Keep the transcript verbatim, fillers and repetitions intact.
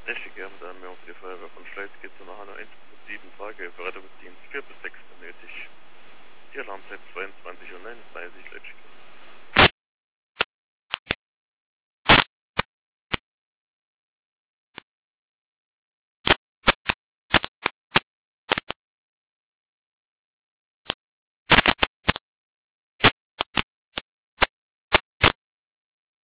Richtig, ja, mit der Anmeldung für die Feuerwehr von Schleiz geht es nach einer eins bis sieben Tage, für Rettungsdienst vier bis sechs benötigt. Die Alarmzeit zweiundzwanzig Uhr neununddreißig, letztlich.